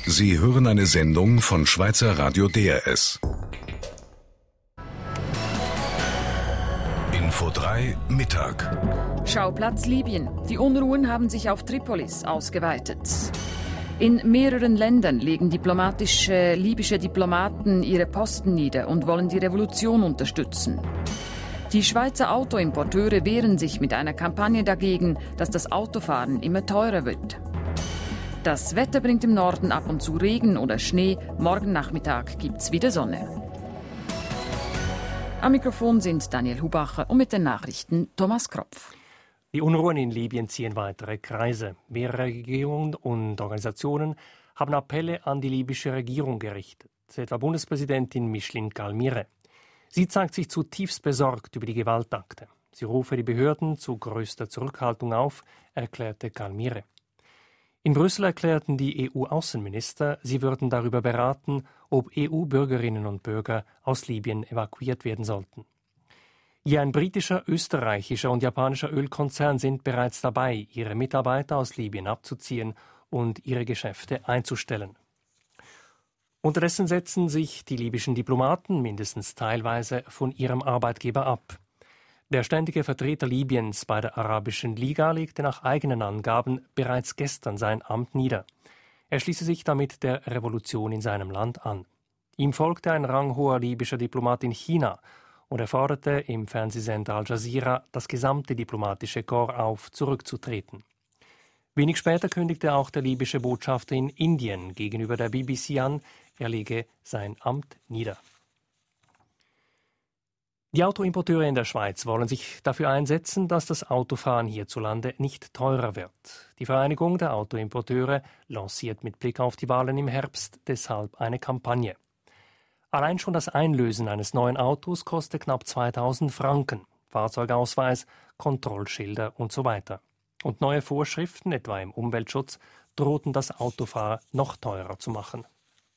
Sie hören eine Sendung von Schweizer Radio DRS. Info 3 Mittag. Schauplatz Libyen. Die Unruhen haben sich auf Tripolis ausgeweitet. In mehreren Ländern legen libysche Diplomaten ihre Posten nieder und wollen die Revolution unterstützen. Die Schweizer Autoimporteure wehren sich mit einer Kampagne dagegen, dass das Autofahren immer teurer wird. Das Wetter bringt im Norden ab und zu Regen oder Schnee. Morgen Nachmittag gibt's wieder Sonne. Am Mikrofon sind Daniel Hubacher und mit den Nachrichten Thomas Kropf. Die Unruhen in Libyen ziehen weitere Kreise. Mehrere Regierungen und Organisationen haben Appelle an die libysche Regierung gerichtet, etwa Bundespräsidentin Micheline Calmire. Sie zeigt sich zutiefst besorgt über die Gewaltakte. Sie rufe die Behörden zu größter Zurückhaltung auf, erklärte Calmire. In Brüssel erklärten die EU-Außenminister, sie würden darüber beraten, ob EU-Bürgerinnen und Bürger aus Libyen evakuiert werden sollten. Ja, ein britischer, österreichischer und japanischer Ölkonzern sind bereits dabei, ihre Mitarbeiter aus Libyen abzuziehen und ihre Geschäfte einzustellen. Unterdessen setzen sich die libyschen Diplomaten mindestens teilweise von ihrem Arbeitgeber ab. Der ständige Vertreter Libyens bei der Arabischen Liga legte nach eigenen Angaben bereits gestern sein Amt nieder. Er schließe sich damit der Revolution in seinem Land an. Ihm folgte ein ranghoher libyscher Diplomat in China und er forderte im Fernsehsender Al Jazeera das gesamte diplomatische Korps auf, zurückzutreten. Wenig später kündigte auch der libysche Botschafter in Indien gegenüber der BBC an, er lege sein Amt nieder. Die Autoimporteure in der Schweiz wollen sich dafür einsetzen, dass das Autofahren hierzulande nicht teurer wird. Die Vereinigung der Autoimporteure lanciert mit Blick auf die Wahlen im Herbst deshalb eine Kampagne. Allein schon das Einlösen eines neuen Autos kostet knapp 2.000 Franken, Fahrzeugausweis, Kontrollschilder usw. Und neue Vorschriften, etwa im Umweltschutz, drohten das Autofahren noch teurer zu machen.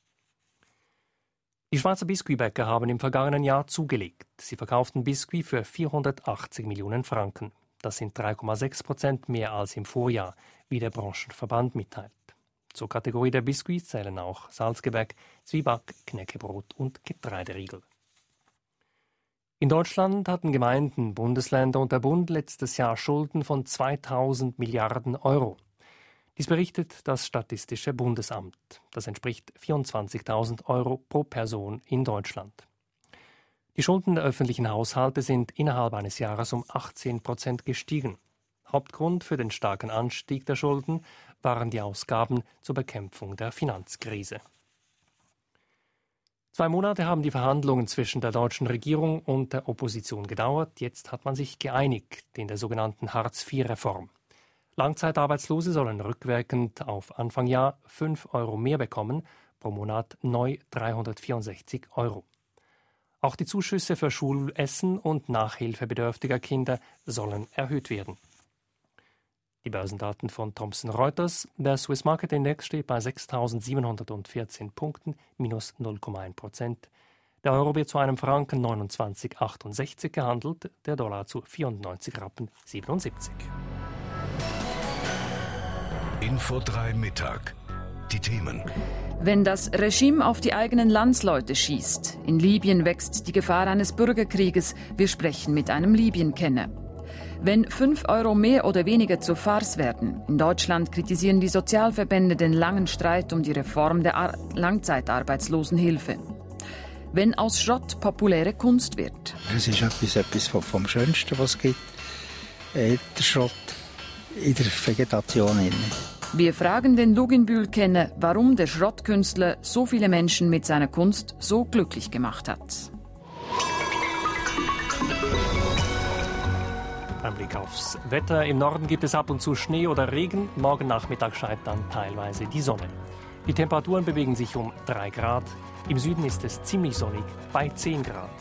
Die Schweizer Biskuitbäcker haben im vergangenen Jahr zugelegt. Sie verkauften Biskuit für 480 Millionen Franken. Das sind 3,6% mehr als im Vorjahr, wie der Branchenverband mitteilt. Zur Kategorie der Biskuits zählen auch Salzgebäck, Zwieback, Knäckebrot und Getreideriegel. In Deutschland hatten Gemeinden, Bundesländer und der Bund letztes Jahr Schulden von 2.000 Milliarden Euro. Dies berichtet das Statistische Bundesamt. Das entspricht 24.000 Euro pro Person in Deutschland. Die Schulden der öffentlichen Haushalte sind innerhalb eines Jahres um 18% gestiegen. Hauptgrund für den starken Anstieg der Schulden waren die Ausgaben zur Bekämpfung der Finanzkrise. 2 Monate haben die Verhandlungen zwischen der deutschen Regierung und der Opposition gedauert. Jetzt hat man sich geeinigt in der sogenannten Hartz-IV-Reform. Langzeitarbeitslose sollen rückwirkend auf Anfang Jahr 5 Euro mehr bekommen, pro Monat neu 364 Euro. Auch die Zuschüsse für Schulessen und Nachhilfe bedürftiger Kinder sollen erhöht werden. Die Börsendaten von Thomson Reuters. Der Swiss Market Index steht bei 6.714 Punkten, minus 0,1%. Der Euro wird zu einem Franken 29,68 gehandelt, der Dollar zu 94,77 Rappen. Info 3 Mittag. Die Themen. Wenn das Regime auf die eigenen Landsleute schießt. In Libyen wächst die Gefahr eines Bürgerkrieges. Wir sprechen mit einem Libyen-Kenner. Wenn 5 Euro mehr oder weniger zur Farce werden. In Deutschland kritisieren die Sozialverbände den langen Streit um die Reform der Langzeitarbeitslosenhilfe. Wenn aus Schrott populäre Kunst wird. Es ist etwas vom Schönsten, was es gibt. Der Schrott in der Vegetation. Wir fragen den Luginbühl-Kenner, warum der Schrottkünstler so viele Menschen mit seiner Kunst so glücklich gemacht hat. Ein Blick aufs Wetter. Im Norden gibt es ab und zu Schnee oder Regen. Morgen Nachmittag scheint dann teilweise die Sonne. Die Temperaturen bewegen sich um 3 Grad. Im Süden ist es ziemlich sonnig bei 10 Grad.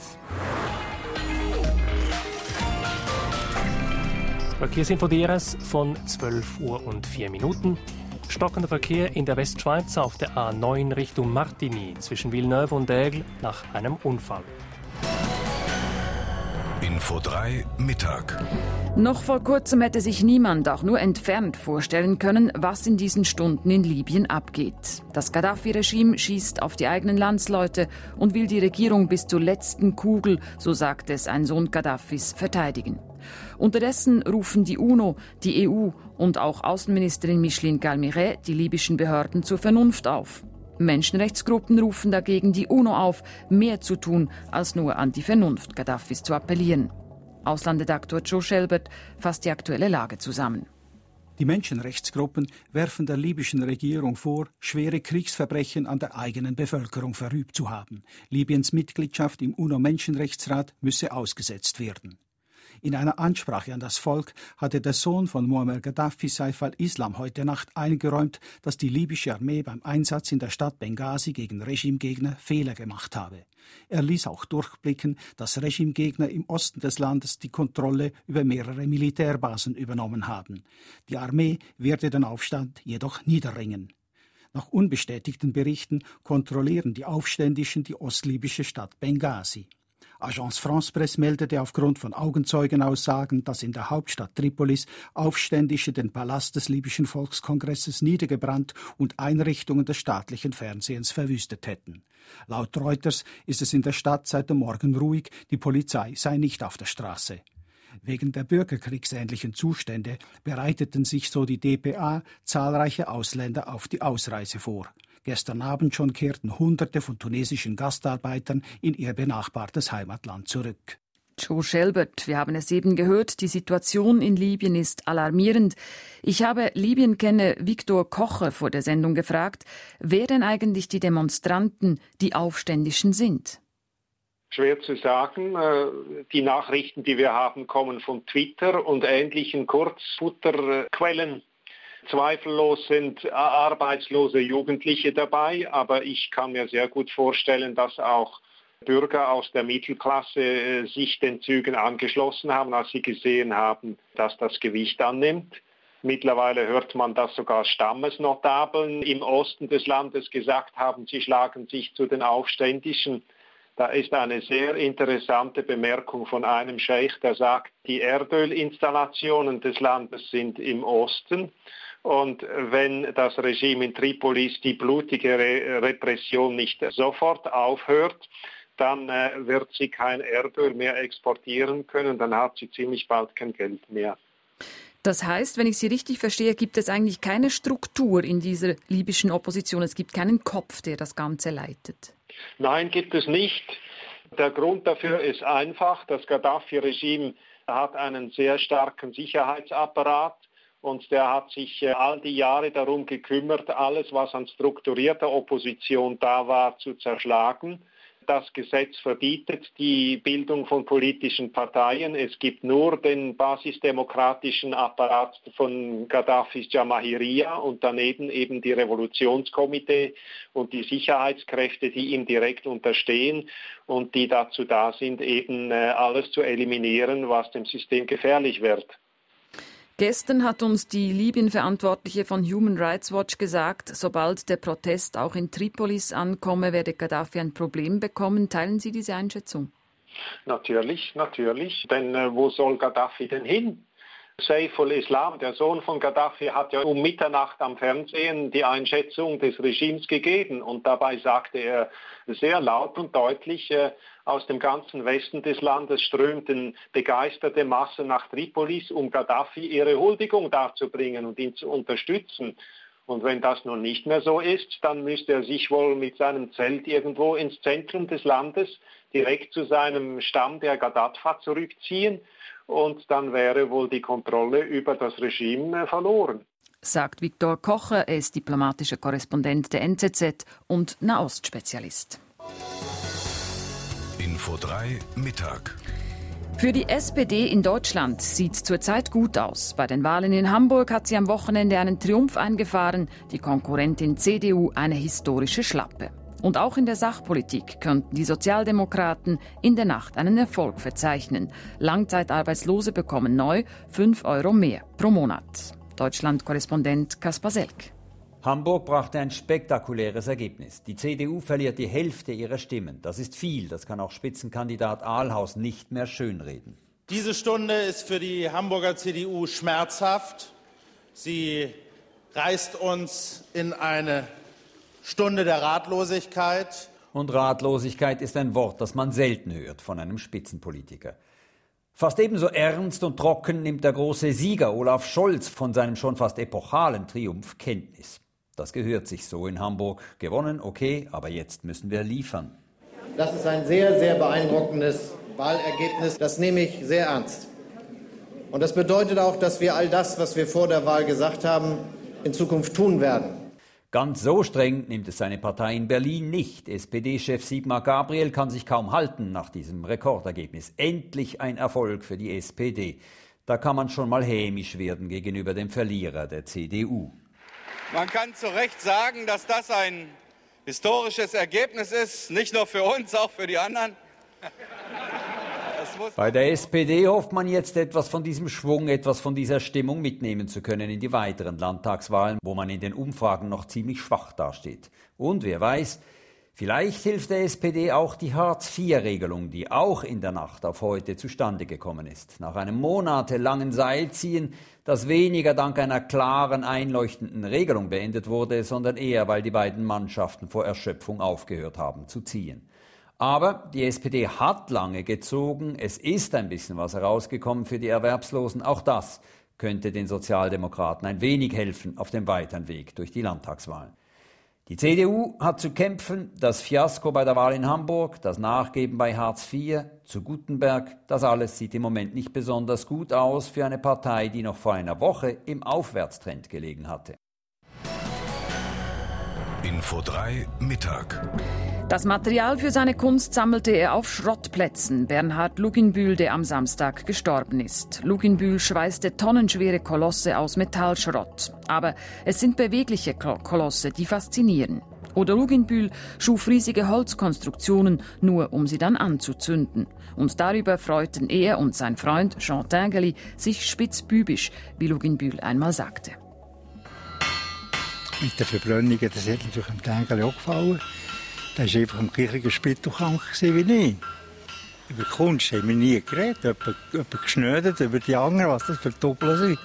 Verkehrsinfo DRS von 12:04 Uhr. Stockender Verkehr in der Westschweiz auf der A9 Richtung Martigny zwischen Villeneuve und Aigle nach einem Unfall. Info Info 3 Mittag. Noch vor kurzem hätte sich niemand auch nur entfernt vorstellen können, was in diesen Stunden in Libyen abgeht. Das Gaddafi-Regime schießt auf die eigenen Landsleute und will die Regierung bis zur letzten Kugel, so sagt es ein Sohn Gaddafis, verteidigen. Unterdessen rufen die UNO, die EU und auch Außenministerin Micheline Galmire die libyschen Behörden zur Vernunft auf. Menschenrechtsgruppen rufen dagegen die UNO auf, mehr zu tun, als nur an die Vernunft Gaddafis zu appellieren. Auslandredaktor Joe Schelbert fasst die aktuelle Lage zusammen. Die Menschenrechtsgruppen werfen der libyschen Regierung vor, schwere Kriegsverbrechen an der eigenen Bevölkerung verübt zu haben. Libyens Mitgliedschaft im UNO-Menschenrechtsrat müsse ausgesetzt werden. In einer Ansprache an das Volk hatte der Sohn von Muammar Gaddafi, Saif al-Islam, heute Nacht eingeräumt, dass die libysche Armee beim Einsatz in der Stadt Benghazi gegen Regimegegner Fehler gemacht habe. Er ließ auch durchblicken, dass Regimegegner im Osten des Landes die Kontrolle über mehrere Militärbasen übernommen haben. Die Armee werde den Aufstand jedoch niederringen. Nach unbestätigten Berichten kontrollieren die Aufständischen die ostlibysche Stadt Benghazi. Agence France Presse meldete aufgrund von Augenzeugenaussagen, dass in der Hauptstadt Tripolis Aufständische den Palast des libyschen Volkskongresses niedergebrannt und Einrichtungen des staatlichen Fernsehens verwüstet hätten. Laut Reuters ist es in der Stadt seit dem Morgen ruhig, die Polizei sei nicht auf der Straße. Wegen der bürgerkriegsähnlichen Zustände bereiteten sich, so die dpa, zahlreiche Ausländer auf die Ausreise vor. Gestern Abend schon kehrten Hunderte von tunesischen Gastarbeitern in ihr benachbartes Heimatland zurück. Joe Schelbert, wir haben es eben gehört, die Situation in Libyen ist alarmierend. Ich habe Libyen-Kenner Viktor Kocher vor der Sendung gefragt, wer denn eigentlich die Demonstranten, die Aufständischen sind. Schwer zu sagen. Die Nachrichten, die wir haben, kommen von Twitter und ähnlichen Kurzfutterquellen. Zweifellos sind arbeitslose Jugendliche dabei, aber ich kann mir sehr gut vorstellen, dass auch Bürger aus der Mittelklasse sich den Zügen angeschlossen haben, als sie gesehen haben, dass das Gewicht annimmt. Mittlerweile hört man, dass sogar Stammesnotabeln im Osten des Landes gesagt haben, sie schlagen sich zu den Aufständischen. Da ist eine sehr interessante Bemerkung von einem Scheich, der sagt, die Erdölinstallationen des Landes sind im Osten. Und wenn das Regime in Tripolis die blutige Repression nicht sofort aufhört, dann wird sie kein Erdöl mehr exportieren können, dann hat sie ziemlich bald kein Geld mehr. Das heißt, wenn ich Sie richtig verstehe, gibt es eigentlich keine Struktur in dieser libyschen Opposition. Es gibt keinen Kopf, der das Ganze leitet. Nein, gibt es nicht. Der Grund dafür ist einfach, das Gaddafi-Regime hat einen sehr starken Sicherheitsapparat. Und der hat sich all die Jahre darum gekümmert, alles, was an strukturierter Opposition da war, zu zerschlagen. Das Gesetz verbietet die Bildung von politischen Parteien. Es gibt nur den basisdemokratischen Apparat von Gaddafis Jamahiriya und daneben eben die Revolutionskomitee und die Sicherheitskräfte, die ihm direkt unterstehen und die dazu da sind, eben alles zu eliminieren, was dem System gefährlich wird. Gestern hat uns die Libyen-Verantwortliche von Human Rights Watch gesagt, sobald der Protest auch in Tripolis ankomme, werde Gaddafi ein Problem bekommen. Teilen Sie diese Einschätzung? Natürlich. Denn wo soll Gaddafi denn hin? Saif al-Islam, der Sohn von Gaddafi, hat ja um Mitternacht am Fernsehen die Einschätzung des Regimes gegeben. Und dabei sagte er sehr laut und deutlich, aus dem ganzen Westen des Landes strömten begeisterte Massen nach Tripolis, um Gaddafi ihre Huldigung darzubringen und ihn zu unterstützen. Und wenn das nun nicht mehr so ist, dann müsste er sich wohl mit seinem Zelt irgendwo ins Zentrum des Landes, direkt zu seinem Stamm der Gaddafa zurückziehen. Und dann wäre wohl die Kontrolle über das Regime verloren. Sagt Viktor Kocher, er ist diplomatischer Korrespondent der NZZ und Nahostspezialist. Info 3 Mittag. Für die SPD in Deutschland sieht es zurzeit gut aus. Bei den Wahlen in Hamburg hat sie am Wochenende einen Triumph eingefahren, die Konkurrentin CDU eine historische Schlappe. Und auch in der Sachpolitik könnten die Sozialdemokraten in der Nacht einen Erfolg verzeichnen. Langzeitarbeitslose bekommen neu 5 € mehr pro Monat. Deutschland-Korrespondent Kaspar Selk. Hamburg brachte ein spektakuläres Ergebnis. Die CDU verliert die Hälfte ihrer Stimmen. Das ist viel, das kann auch Spitzenkandidat Ahlhaus nicht mehr schönreden. Diese Stunde ist für die Hamburger CDU schmerzhaft. Sie reißt uns in eine Stunde der Ratlosigkeit. Und Ratlosigkeit ist ein Wort, das man selten hört von einem Spitzenpolitiker. Fast ebenso ernst und trocken nimmt der große Sieger Olaf Scholz von seinem schon fast epochalen Triumph Kenntnis. Das gehört sich so in Hamburg. Gewonnen, okay, aber jetzt müssen wir liefern. Das ist ein sehr, sehr beeindruckendes Wahlergebnis. Das nehme ich sehr ernst. Und das bedeutet auch, dass wir all das, was wir vor der Wahl gesagt haben, in Zukunft tun werden. Ganz so streng nimmt es seine Partei in Berlin nicht. SPD-Chef Sigmar Gabriel kann sich kaum halten nach diesem Rekordergebnis. Endlich ein Erfolg für die SPD. Da kann man schon mal hämisch werden gegenüber dem Verlierer der CDU. Man kann zu Recht sagen, dass das ein historisches Ergebnis ist, nicht nur für uns, auch für die anderen. Bei der SPD hofft man jetzt etwas von diesem Schwung, etwas von dieser Stimmung mitnehmen zu können in die weiteren Landtagswahlen, wo man in den Umfragen noch ziemlich schwach dasteht. Und wer weiß, vielleicht hilft der SPD auch die Hartz-IV-Regelung, die auch in der Nacht auf heute zustande gekommen ist. Nach einem monatelangen Seilziehen, das weniger dank einer klaren, einleuchtenden Regelung beendet wurde, sondern eher, weil die beiden Mannschaften vor Erschöpfung aufgehört haben zu ziehen. Aber die SPD hat lange gezogen, es ist ein bisschen was herausgekommen für die Erwerbslosen. Auch das könnte den Sozialdemokraten ein wenig helfen auf dem weiteren Weg durch die Landtagswahlen. Die CDU hat zu kämpfen, das Fiasko bei der Wahl in Hamburg, das Nachgeben bei Hartz IV, zu Gutenberg, das alles sieht im Moment nicht besonders gut aus für eine Partei, die noch vor einer Woche im Aufwärtstrend gelegen hatte. Info 3 Mittag. Das Material für seine Kunst sammelte er auf Schrottplätzen. Bernhard Luginbühl, der am Samstag gestorben ist. Luginbühl schweißte tonnenschwere Kolosse aus Metallschrott. Aber es sind bewegliche Kolosse, die faszinieren. Oder Luginbühl schuf riesige Holzkonstruktionen, nur um sie dann anzuzünden. Und darüber freuten er und sein Freund Jean Tinguely sich spitzbübisch, wie Luginbühl einmal sagte. Mit den Verbrennungen, das hat natürlich dem Tinguely auch gefallen. Er war einfach am gleichen Spittelkrank wie ich. Über Kunst haben wir nie geredet, über geschnödert, über die anderen, was das für Doppel sind.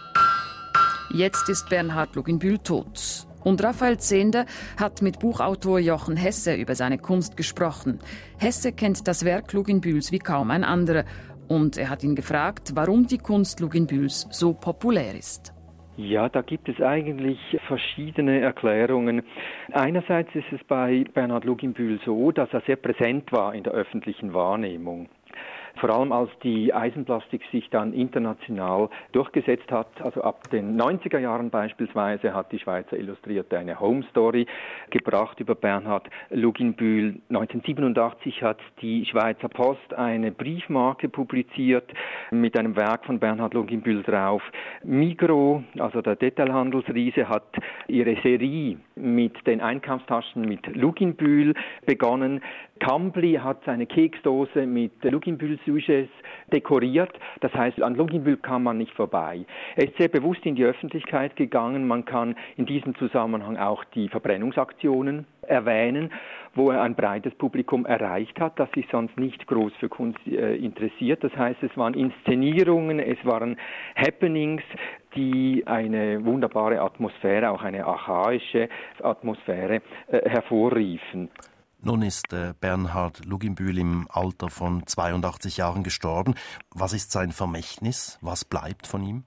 Jetzt ist Bernhard Luginbühl tot. Und Raphael Zehnder hat mit Buchautor Jochen Hesse über seine Kunst gesprochen. Hesse kennt das Werk Luginbühls wie kaum ein anderer. Und er hat ihn gefragt, warum die Kunst Luginbühls so populär ist. Ja, da gibt es eigentlich verschiedene Erklärungen. Einerseits ist es bei Bernhard Luginbühl so, dass er sehr präsent war in der öffentlichen Wahrnehmung. Vor allem als die Eisenplastik sich dann international durchgesetzt hat, also ab den 90er Jahren beispielsweise, hat die Schweizer Illustrierte eine Home Story gebracht über Bernhard Luginbühl. 1987 hat die Schweizer Post eine Briefmarke publiziert mit einem Werk von Bernhard Luginbühl drauf. Migros, also der Detailhandelsriese, hat ihre Serie mit den Einkaufstaschen mit Luginbühl begonnen. Cambly hat seine Keksdose mit Luginbühl-Sujets dekoriert. Das heißt, an Luginbühl kann man nicht vorbei. Er ist sehr bewusst in die Öffentlichkeit gegangen. Man kann in diesem Zusammenhang auch die Verbrennungsaktionen erwähnen, wo er ein breites Publikum erreicht hat, das sich sonst nicht groß für Kunst interessiert. Das heißt, es waren Inszenierungen, es waren Happenings, die eine wunderbare Atmosphäre, auch eine archaische Atmosphäre hervorriefen. Nun ist Bernhard Luginbühl im Alter von 82 Jahren gestorben. Was ist sein Vermächtnis? Was bleibt von ihm?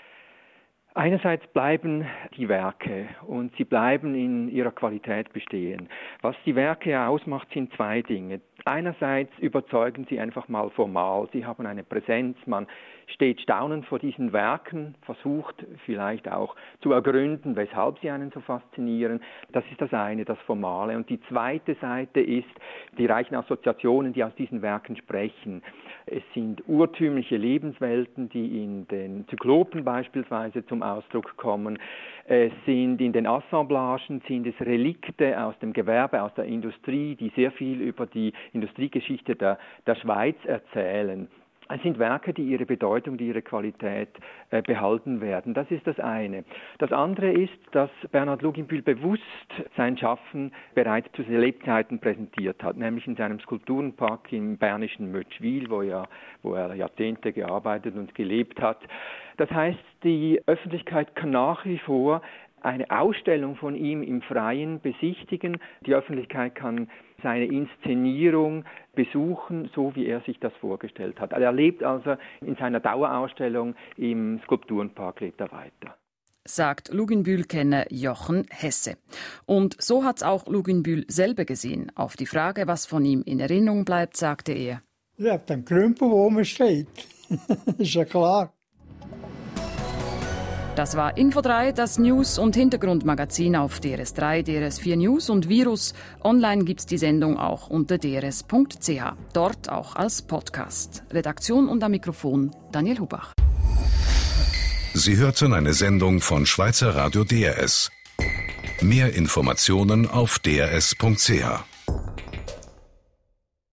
Einerseits bleiben die Werke und sie bleiben in ihrer Qualität bestehen. Was die Werke ausmacht, sind zwei Dinge. Einerseits überzeugen sie einfach mal formal. Sie haben eine Präsenz, man steht staunend vor diesen Werken, versucht vielleicht auch zu ergründen, weshalb sie einen so faszinieren. Das ist das eine, das Formale. Und die zweite Seite ist die reichen Assoziationen, die aus diesen Werken sprechen. Es sind urtümliche Lebenswelten, die in den Zyklopen beispielsweise zum Ausdruck kommen. Es sind in den Assemblagen sind es Relikte aus dem Gewerbe, aus der Industrie, die sehr viel über die Industriegeschichte der Schweiz erzählen. Es sind Werke, die ihre Bedeutung, die ihre Qualität behalten werden. Das ist das eine. Das andere ist, dass Bernhard Luginbühl bewusst sein Schaffen bereits zu Lebzeiten präsentiert hat, nämlich in seinem Skulpturenpark im bernischen Mötschwil, wo er Jahrzehnte gearbeitet und gelebt hat. Das heißt, die Öffentlichkeit kann nach wie vor eine Ausstellung von ihm im Freien besichtigen. Die Öffentlichkeit kann seine Inszenierung besuchen, so wie er sich das vorgestellt hat. Er lebt also in seiner Dauerausstellung im Skulpturenpark, lebt er weiter. Sagt Luginbühl-Kenner Jochen Hesse. Und so hat's auch Luginbühl selber gesehen. Auf die Frage, was von ihm in Erinnerung bleibt, sagte er: Ja, dem Krümpel, wo man steht. Ist ja klar. Das war Info 3, das News- und Hintergrundmagazin auf DRS3, DRS4 News und Virus. Online gibt's die Sendung auch unter drs.ch. Dort auch als Podcast. Redaktion und am Mikrofon Daniel Hubach. Sie hörten eine Sendung von Schweizer Radio DRS. Mehr Informationen auf drs.ch.